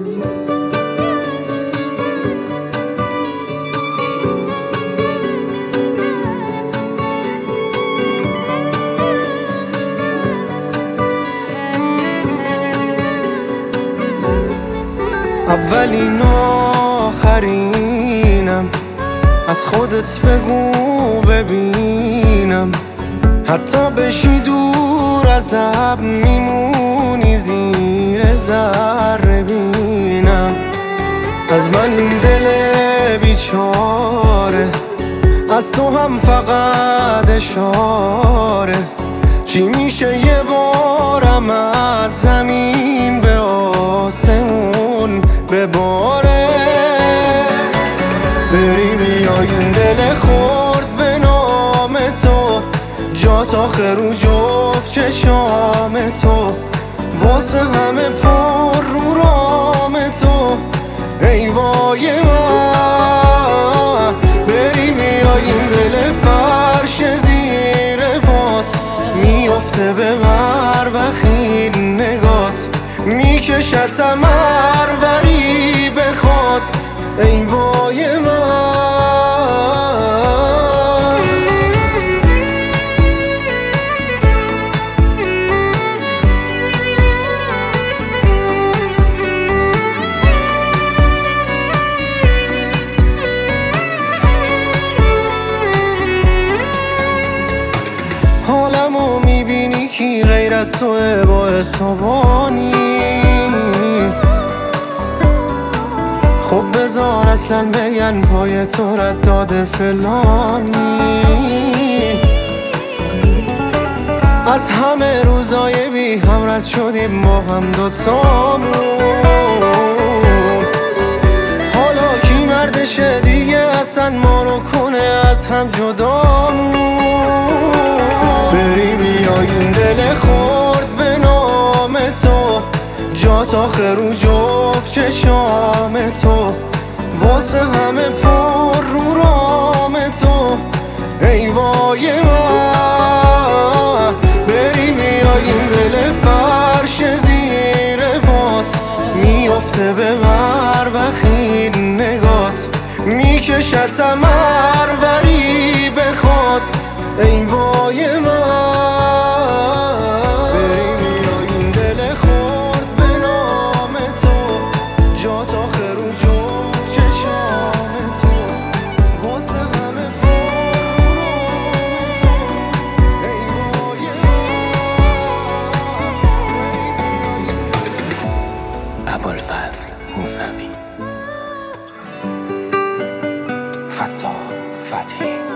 اولین و آخرینم، از خودت بگو ببینم. حتی بشی دور از اب میمونی زیر ذره بینم. از من این دل بیچاره، از تو هم فقط اشاره. چی میشه یه بارم از زمین به آسمون بباره؟ بری بیای این دل خورد به نام تو، جات آخر رو جفت چشام تو، واسه همه پر رو رام تو. ای وای من، بری بیای این دل فرش زیر پات، میفته به مروخین نگات، میکشد تمروری بخواد. ای وای من، حالمو میبینی کی غیر از توه با حسابانی؟ خب بذار اصلا بگن پای تو رد داده فلانی. از همه روزای بی هم رد شدیم با هم دوتامون. حالا کی مردشه دیگه اصلا ما رو کنه از هم جدامون؟ بری بیای این دل خورد به نام تو، جات آخر رو جفت چشام تو، واسه همه پر رو رام تو. ای وای من، بری بیای این دل فرش زیر پات، میفته به مروخین نگات، میکشد تمروری بخواد. ای وای من، بری بیای این دل خورد به نام تو، جات آخر رو جفت چشام تو، واسه همه پر رو رام تو. ای وای من. ابوالفضل موسوی، فتاح فتحی.